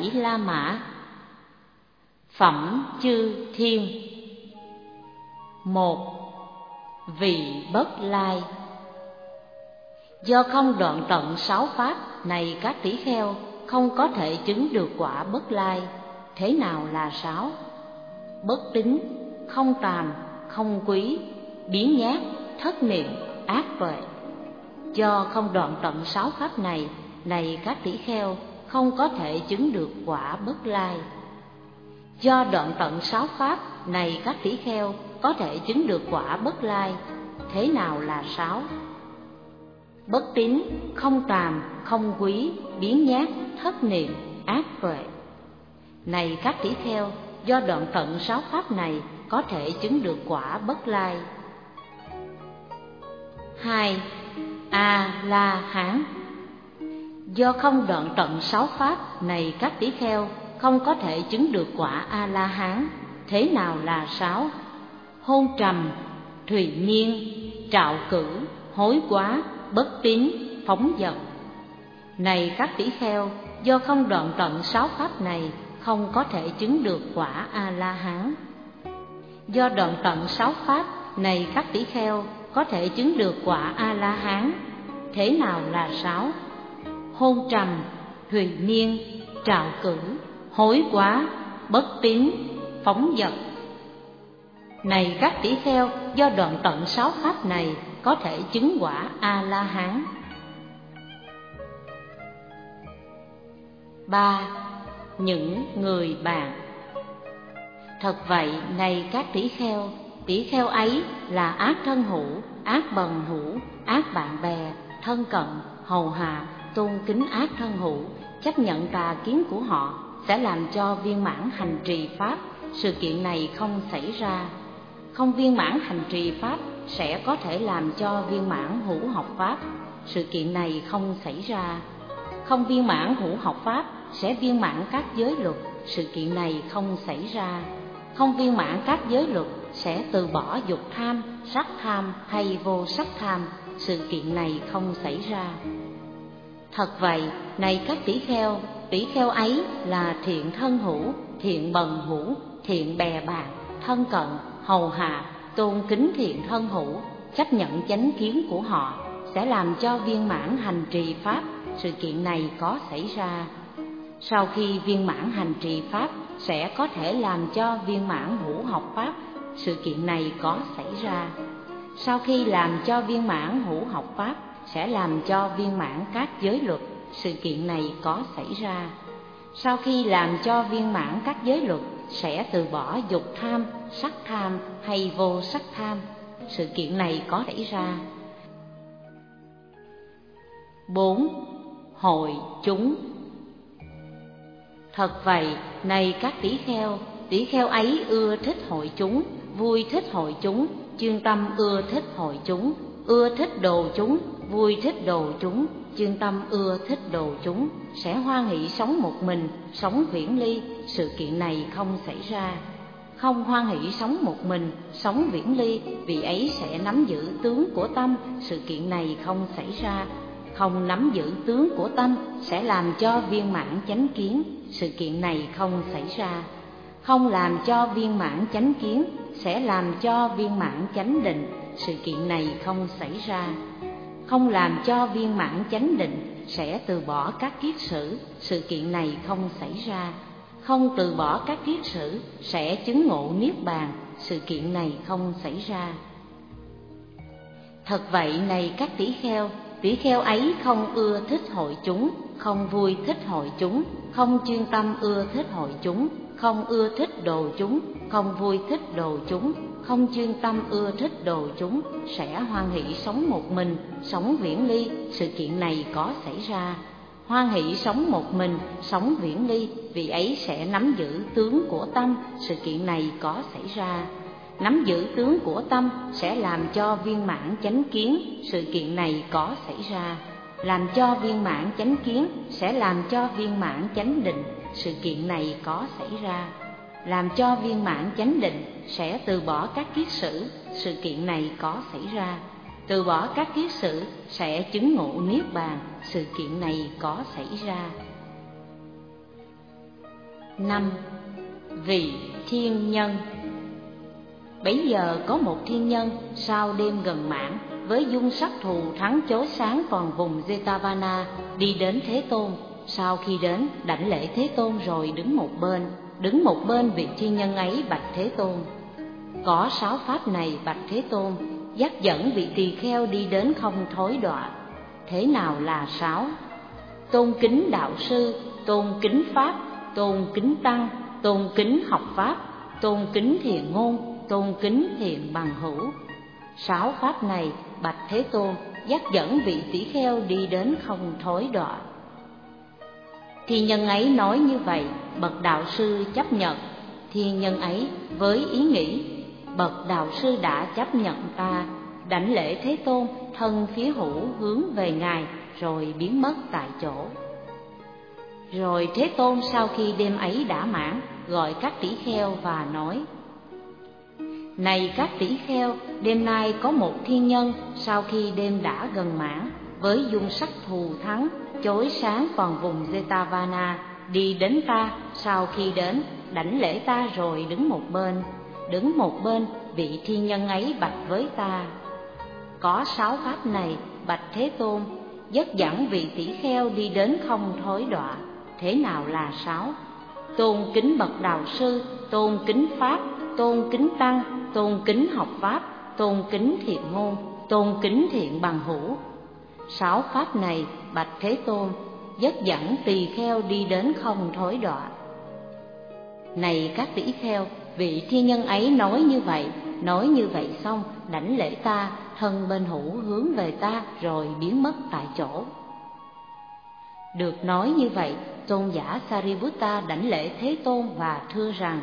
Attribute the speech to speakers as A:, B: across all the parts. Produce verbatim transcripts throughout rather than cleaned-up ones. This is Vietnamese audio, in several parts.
A: Bảy La Mã. Phẩm chư thiên. Một. Vị bất lai. Do không đoạn tận sáu pháp này các tỷ kheo không có thể chứng được quả bất lai. Thế nào là sáu? Bất tín, không tàm, không quý, biến nhát, thất niệm, ác tuệ. Do không đoạn tận sáu pháp này này các tỷ kheo không có thể chứng được quả bất lai. Do đoạn tận sáu pháp này các tỷ kheo có thể chứng được quả bất lai. Thế nào là sáu? Bất tín, không tàm, không quý, biến nhát, thất niệm, ác tuệ. Này các tỷ kheo, do đoạn tận sáu pháp này có thể chứng được quả bất lai. Hai. A La Hán. Do không đoạn tận sáu pháp này các tỷ kheo không có thể chứng được quả A La Hán. Thế nào là sáu? Hôn trầm, thùy miên, trạo cử, hối quá, bất tín, phóng dật. Này các tỷ kheo, do không đoạn tận sáu pháp này không có thể chứng được quả A La Hán. Do đoạn tận sáu pháp này các tỷ kheo có thể chứng được quả A La Hán. Thế nào là sáu? Hôn trầm, thùy miên, trạo cử, hối quá, bất tín, phóng dật. Này các tỷ kheo, do đoạn tận sáu pháp này có thể chứng quả A La Hán. Ba. Những người bạn. Thật vậy, này các tỷ kheo, tỷ kheo ấy là ác thân hữu, ác bần hữu, ác bạn bè, thân cận, hầu hạ, tôn kính ác thân hữu, chấp nhận tà kiến của họ sẽ làm cho viên mãn hành trì pháp. Sự kiện này không xảy ra. Không viên mãn hành trì pháp sẽ có thể làm cho viên mãn hữu học pháp. Sự kiện này không xảy ra. Không viên mãn hữu học pháp sẽ viên mãn các giới luật. Sự kiện này không xảy ra. Không viên mãn các giới luật sẽ từ bỏ dục tham, sắc tham hay vô sắc tham. Sự kiện này không xảy ra. Thật vậy, này các tỷ kheo, tỷ kheo ấy là thiện thân hữu, thiện bần hữu, thiện bè bạn, thân cận, hầu hạ, tôn kính thiện thân hữu, chấp nhận chánh kiến của họ sẽ làm cho viên mãn hành trì pháp. Sự kiện này có xảy ra. Sau khi viên mãn hành trì pháp sẽ có thể làm cho viên mãn hữu học pháp. Sự kiện này có xảy ra. Sau khi làm cho viên mãn hữu học pháp sẽ làm cho viên mãn các giới luật. Sự kiện này có xảy ra. Sau khi làm cho viên mãn các giới luật sẽ từ bỏ dục tham, sắc tham hay vô sắc tham. Sự kiện này có xảy ra. Bốn. Hội chúng. Thật vậy, này các tỷ kheo, tỷ kheo ấy ưa thích hội chúng, vui thích hội chúng, chuyên tâm ưa thích hội chúng, ưa thích đồ chúng, vui thích đồ chúng, chuyên tâm ưa thích đồ chúng, sẽ hoan hỷ sống một mình, sống viễn ly. Sự kiện này không xảy ra. Không hoan hỷ sống một mình, sống viễn ly, vì ấy sẽ nắm giữ tướng của tâm. Sự kiện này không xảy ra. Không nắm giữ tướng của tâm sẽ làm cho viên mãn chánh kiến. Sự kiện này không xảy ra. Không làm cho viên mãn chánh kiến sẽ làm cho viên mãn chánh định. Sự kiện này không xảy ra. Không làm cho viên mãn chánh định sẽ từ bỏ các kiết sử. Sự kiện này không xảy ra. Không từ bỏ các kiết sử sẽ chứng ngộ niết bàn. Sự kiện này không xảy ra. Thật vậy, này các tỷ kheo, tỷ kheo ấy không ưa thích hội chúng, không vui thích hội chúng, không chuyên tâm ưa thích hội chúng, không ưa thích đồ chúng, không vui thích đồ chúng, không chuyên tâm ưa thích đồ chúng, sẽ hoan hỷ sống một mình, sống viễn ly. Sự kiện này có xảy ra. Hoan hỷ sống một mình, sống viễn ly, vì ấy sẽ nắm giữ tướng của tâm. Sự kiện này có xảy ra. Nắm giữ tướng của tâm sẽ làm cho viên mãn chánh kiến. Sự kiện này có xảy ra. Làm cho viên mãn chánh kiến sẽ làm cho viên mãn chánh định. Sự kiện này có xảy ra. Làm cho viên mãn chánh định sẽ từ bỏ các kiết sử. Sự kiện này có xảy ra. Từ bỏ các kiết sử sẽ chứng ngộ niết bàn. Sự kiện này có xảy ra. Năm. Vị thiên nhân. Bấy giờ có một thiên nhân sau đêm gần mãn, với dung sắc thù thắng chói sáng toàn vùng Jetavana, đi đến Thế Tôn. Sau khi đến, đảnh lễ Thế Tôn rồi đứng một bên. Đứng một bên vị thiên nhân ấy bạch Thế Tôn: có sáu pháp này bạch Thế Tôn, dắt dẫn vị tỳ kheo đi đến không thối đọa. Thế nào là sáu? Tôn kính đạo sư, tôn kính pháp, tôn kính tăng, tôn kính học pháp, tôn kính thiện ngôn, tôn kính thiện bằng hữu. Sáu pháp này bạch Thế Tôn, dắt dẫn vị tỷ kheo đi đến không thối đọa. Thiên nhân ấy nói như vậy, bậc đạo sư chấp nhận. Thiên nhân ấy với ý nghĩ: bậc đạo sư đã chấp nhận ta, đảnh lễ Thế Tôn, thân phía hữu hướng về Ngài, rồi biến mất tại chỗ. Rồi Thế Tôn sau khi đêm ấy đã mãn, gọi các tỷ kheo và nói: này các tỷ kheo, đêm nay có một thiên nhân sau khi đêm đã gần mãn, với dung sắc thù thắng chói sáng toàn vùng Jetavana, đi đến ta. Sau khi đến, đảnh lễ ta rồi đứng một bên. Đứng một bên, vị thiên nhân ấy bạch với ta: có sáu pháp này bạch Thế Tôn, dắt dẫn vị tỷ kheo đi đến không thối đọa. Thế nào là sáu? Tôn kính bậc đạo sư, tôn kính pháp, tôn kính tăng, tôn kính học pháp, tôn kính thiện ngôn, tôn kính thiện bằng hữu. Sáu pháp này bạch Thế Tôn, dắt dẫn tỳ kheo đi đến không thối đọa. Này các tỷ kheo, vị thiên nhân ấy nói như vậy. Nói như vậy xong, đảnh lễ ta, thân bên hữu hướng về ta, rồi biến mất tại chỗ. Được nói như vậy, tôn giả Sariputta đảnh lễ Thế Tôn và thưa rằng: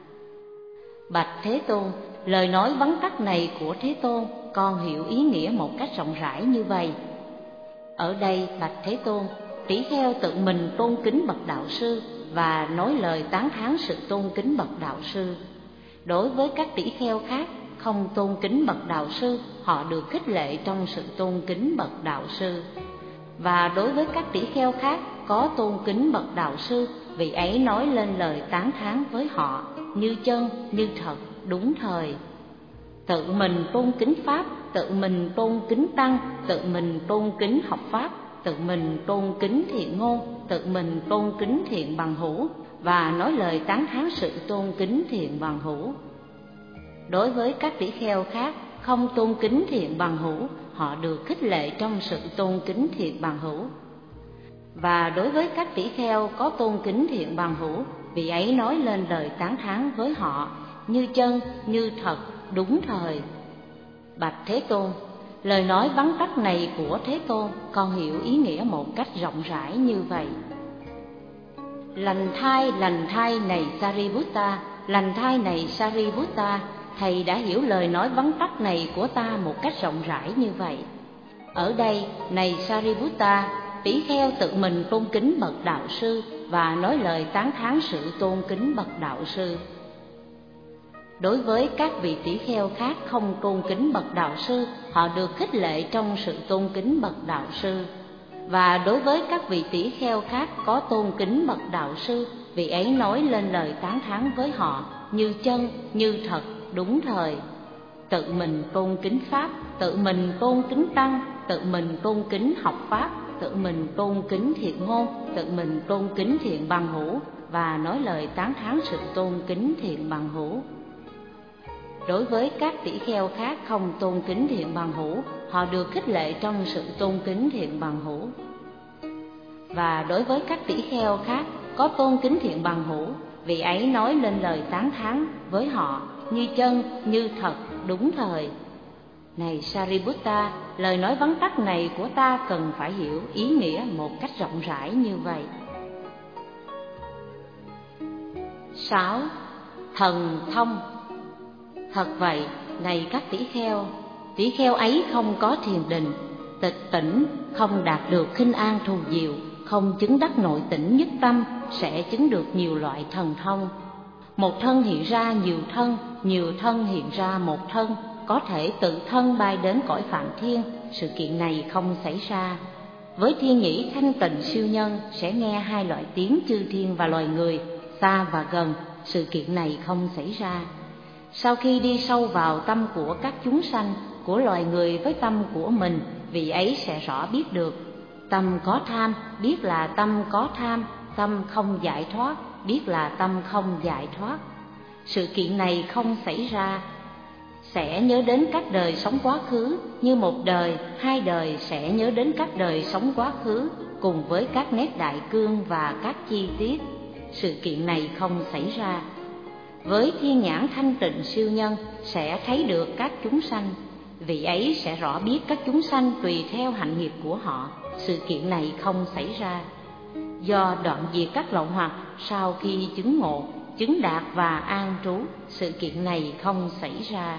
A: bạch Thế Tôn, lời nói vắn tắt này của Thế Tôn, con hiểu ý nghĩa một cách rộng rãi như vậy. Ở đây bạch Thế Tôn, tỷ kheo tự mình tôn kính bậc đạo sư và nói lời tán thán sự tôn kính bậc đạo sư. Đối với các tỷ kheo khác không tôn kính bậc đạo sư, họ được khích lệ trong sự tôn kính bậc đạo sư. Và đối với các tỷ kheo khác có tôn kính bậc đạo sư, vị ấy nói lên lời tán thán với họ như chân, như thật, đúng thời. Tự mình tôn kính pháp, tự mình tôn kính tăng, tự mình tôn kính học pháp, tự mình tôn kính thiện ngôn, tự mình tôn kính thiện bằng hữu, và nói lời tán thán sự tôn kính thiện bằng hữu. Đối với các tỷ kheo khác không tôn kính thiện bằng hữu, họ được khích lệ trong sự tôn kính thiện bằng hữu. Và đối với các tỷ kheo có tôn kính thiện bằng hữu, vị ấy nói lên lời tán thán với họ như chân, như thật, đúng thời. Bạch Thế Tôn, lời nói vắn tắt này của Thế Tôn, con hiểu ý nghĩa một cách rộng rãi như vậy. Lành thai, lành thai này Sariputta, lành thai này Sariputta, thầy đã hiểu lời nói vắn tắt này của ta một cách rộng rãi như vậy. Ở đây, này Sariputta, tỷ kheo tự mình tôn kính bậc đạo sư và nói lời tán thán sự tôn kính bậc đạo sư. Đối với các vị tỷ kheo khác không tôn kính bậc đạo sư, họ được khích lệ trong sự tôn kính bậc đạo sư. Và đối với các vị tỷ kheo khác có tôn kính bậc đạo sư, vị ấy nói lên lời tán thán với họ như chân, như thật, đúng thời. Tự mình tôn kính pháp, tự mình tôn kính tăng, tự mình tôn kính học pháp, tự mình tôn kính thiện ngôn, tự mình tôn kính thiện bằng hữu, và nói lời tán thán sự tôn kính thiện bằng hữu. Đối với các tỷ kheo khác không tôn kính thiện bằng hữu, họ được khích lệ trong sự tôn kính thiện bằng hữu. Và đối với các tỷ kheo khác có tôn kính thiện bằng hữu, vị ấy nói lên lời tán thán với họ như chân, như thật, đúng thời. Này Sariputta, lời nói vắn tắt này của ta cần phải hiểu ý nghĩa một cách rộng rãi như vậy. Sáu. Thần thông. Thật vậy, này các tỷ kheo, tỷ kheo ấy không có thiền định, tịch tỉnh, không đạt được khinh an thù diệu, không chứng đắc nội tỉnh nhất tâm, sẽ chứng được nhiều loại thần thông. Một thân hiện ra nhiều thân, nhiều thân hiện ra một thân, có thể tự thân bay đến cõi Phạm Thiên. Sự kiện này không xảy ra. Với thiên nhĩ thanh tịnh siêu nhân sẽ nghe hai loại tiếng chư thiên và loài người, xa và gần, sự kiện này không xảy ra. Sau khi đi sâu vào tâm của các chúng sanh, của loài người với tâm của mình, vị ấy sẽ rõ biết được. Tâm có tham, biết là tâm có tham. Tâm không giải thoát, biết là tâm không giải thoát. Sự kiện này không xảy ra. Sẽ nhớ đến các đời sống quá khứ, như một đời, hai đời sẽ nhớ đến các đời sống quá khứ, cùng với các nét đại cương và các chi tiết. Sự kiện này không xảy ra. Với thiên nhãn thanh tịnh siêu nhân sẽ thấy được các chúng sanh, vị ấy sẽ rõ biết các chúng sanh tùy theo hạnh nghiệp của họ. Sự kiện này không xảy ra. Do đoạn diệt các lậu hoặc sau khi chứng ngộ, chứng đạt và an trú, sự kiện này không xảy ra.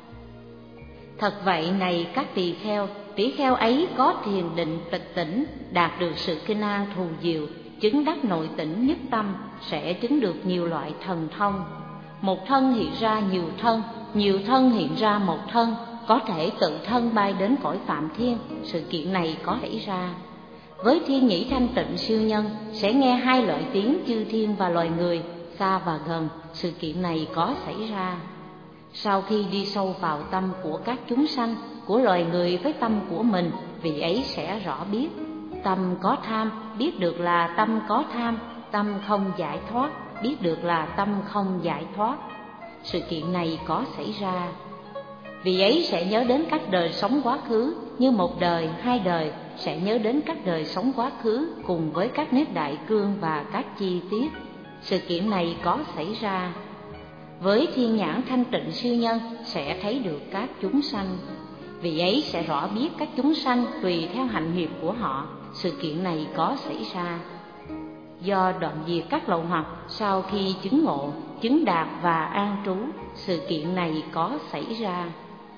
A: Thật vậy này các tỳ kheo, tỳ kheo ấy có thiền định tịch tỉnh, đạt được sự kinh an thù diệu, chứng đắc nội tỉnh nhất tâm, sẽ chứng được nhiều loại thần thông. Một thân hiện ra nhiều thân, nhiều thân hiện ra một thân, có thể tự thân bay đến cõi Phạm Thiên. Sự kiện này có xảy ra. Với thiên nhĩ thanh tịnh siêu nhân sẽ nghe hai loại tiếng chư thiên và loài người, xa và gần. Sự kiện này có xảy ra. Sau khi đi sâu vào tâm của các chúng sanh, của loài người với tâm của mình, vị ấy sẽ rõ biết. Tâm có tham, biết được là tâm có tham. Tâm không giải thoát, biết được là tâm không giải thoát. Sự kiện này có xảy ra. Vị ấy sẽ nhớ đến các đời sống quá khứ, như một đời, hai đời sẽ nhớ đến các đời sống quá khứ, cùng với các nét đại cương và các chi tiết. Sự kiện này có xảy ra. Với thiên nhãn thanh tịnh siêu nhân sẽ thấy được các chúng sanh, vị ấy sẽ rõ biết các chúng sanh tùy theo hạnh nghiệp của họ. Sự kiện này có xảy ra. Do đoạn diệt các lậu hoặc sau khi chứng ngộ, chứng đạt và an trú, sự kiện này có xảy ra.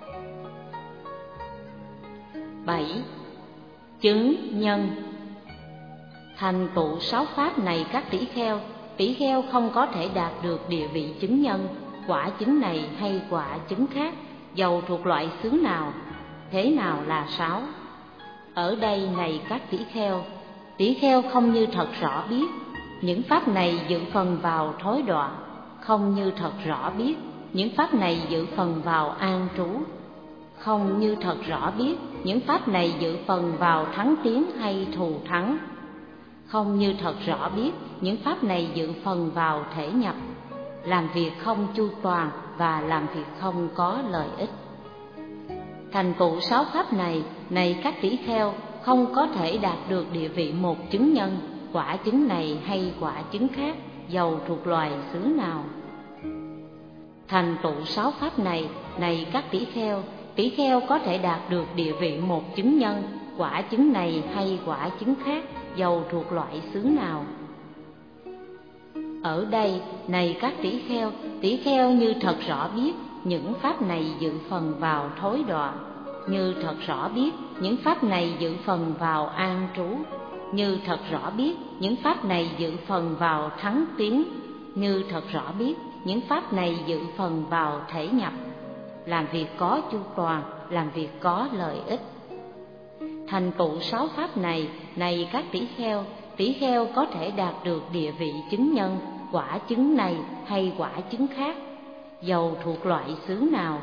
A: Bảy. Chứng nhân. Thành tựu sáu pháp này các tỷ kheo, tỷ kheo không có thể đạt được địa vị chứng nhân, quả chứng này hay quả chứng khác, dầu thuộc loại xứ nào. Thế nào là sáu? Ở đây này các tỷ kheo, tỷ kheo không như thật rõ biết, những pháp này dự phần vào thối đọa. Không như thật rõ biết, những pháp này dự phần vào an trú. Không như thật rõ biết, những pháp này dự phần vào thắng tiến hay thù thắng. Không như thật rõ biết, những pháp này dự phần vào thể nhập, làm việc không chu toàn và làm việc không có lợi ích. Thành tựu sáu pháp này, này các tỷ kheo, không có thể đạt được địa vị một chứng nhân, quả chứng này hay quả chứng khác, dầu thuộc loài xứ nào. Thành tựu sáu pháp này, này các tỷ kheo, tỷ kheo có thể đạt được địa vị một chứng nhân, quả chứng này hay quả chứng khác, dầu thuộc loại xứ nào. Ở đây, này các tỷ kheo, tỷ kheo như thật rõ biết, những pháp này dự phần vào thối đọa. Như thật rõ biết, những pháp này dự phần vào an trú. Như thật rõ biết, những pháp này dự phần vào thắng tiến. Như thật rõ biết, những pháp này dự phần vào thể nhập, làm việc có chu toàn, làm việc có lợi ích. Thành tựu sáu pháp này, này các tỷ kheo, tỷ kheo có thể đạt được địa vị chứng nhân, quả chứng này hay quả chứng khác, dầu thuộc loại xứ nào.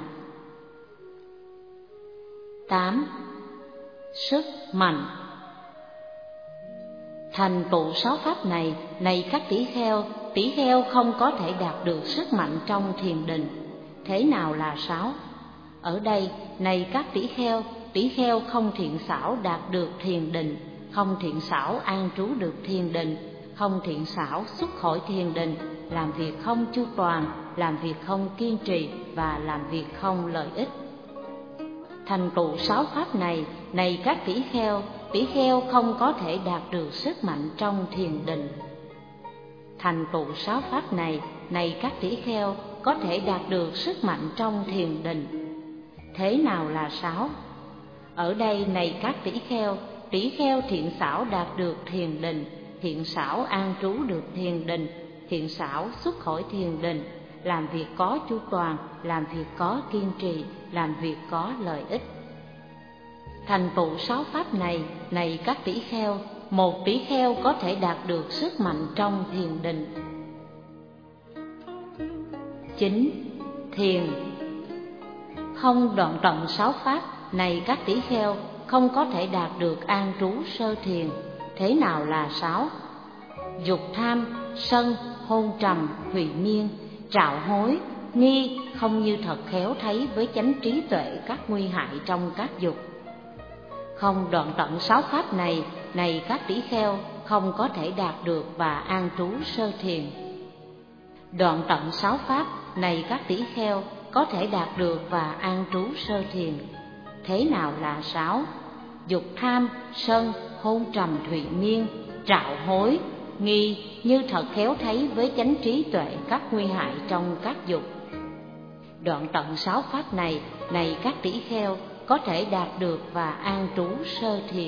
A: Tám. Sức mạnh. Thành tựu sáu pháp này, này các tỷ kheo, tỷ kheo không có thể đạt được sức mạnh trong thiền định. Thế nào là sáu? Ở đây, này các tỷ kheo, tỷ kheo không thiện xảo đạt được thiền định, không thiện xảo an trú được thiền định, không thiện xảo xuất khỏi thiền định, làm việc không chu toàn, làm việc không kiên trì và làm việc không lợi ích. Thành tựu sáu pháp này, này các tỷ kheo, tỷ kheo không có thể đạt được sức mạnh trong thiền định. Thành tựu sáu pháp này, này các tỷ kheo, có thể đạt được sức mạnh trong thiền định. Thế nào là sáu? Ở đây, này các tỷ kheo, tỷ kheo thiện xảo đạt được thiền định, thiện xảo an trú được thiền định, thiện xảo xuất khỏi thiền định, làm việc có chu toàn, làm việc có kiên trì, làm việc có lợi ích. Thành tựu sáu pháp này, này các tỷ kheo, một tỷ kheo có thể đạt được sức mạnh trong thiền định. Chín. Thiền. Không đoạn tận sáu pháp này các tỷ kheo không có thể đạt được an trú sơ thiền. Thế nào là sáu? Dục tham, sân, hôn trầm, thùy miên, trạo hối, nghi không như thật khéo thấy với chánh trí tuệ các nguy hại trong các dục. Không đoạn tận sáu pháp này này các tỷ kheo không có thể đạt được và an trú sơ thiền. Đoạn tận sáu pháp này các tỷ kheo có thể đạt được và an trú sơ thiền. Thế nào là sáu? Dục tham, sân, hôn trầm, thùy miên, trạo hối, nghi như thật khéo thấy với chánh trí tuệ các nguy hại trong các dục. Đoạn tận sáu pháp này này các tỷ kheo có thể đạt được và an trú sơ thiền.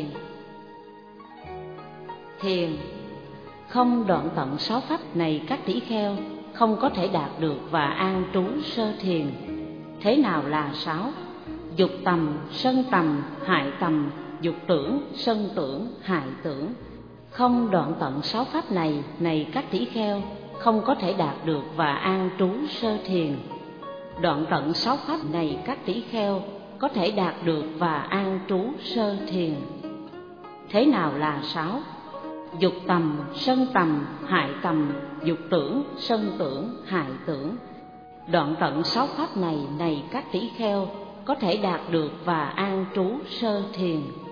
A: Thiền. Không đoạn tận sáu pháp này các tỷ kheo không có thể đạt được và an trú sơ thiền. Thế nào là sáu? Dục tầm, sân tầm, hại tầm, dục tưởng, sân tưởng, hại tưởng. Không đoạn tận sáu pháp này này các tỷ kheo không có thể đạt được và an trú sơ thiền. Đoạn tận sáu pháp này các tỷ kheo có thể đạt được và an trú sơ thiền. Thế nào là sáu? Dục tầm, sân tầm, hại tầm, dục tưởng, sân tưởng, hại tưởng. Đoạn tận sáu pháp này này các tỷ kheo có thể đạt được và an trú sơ thiền.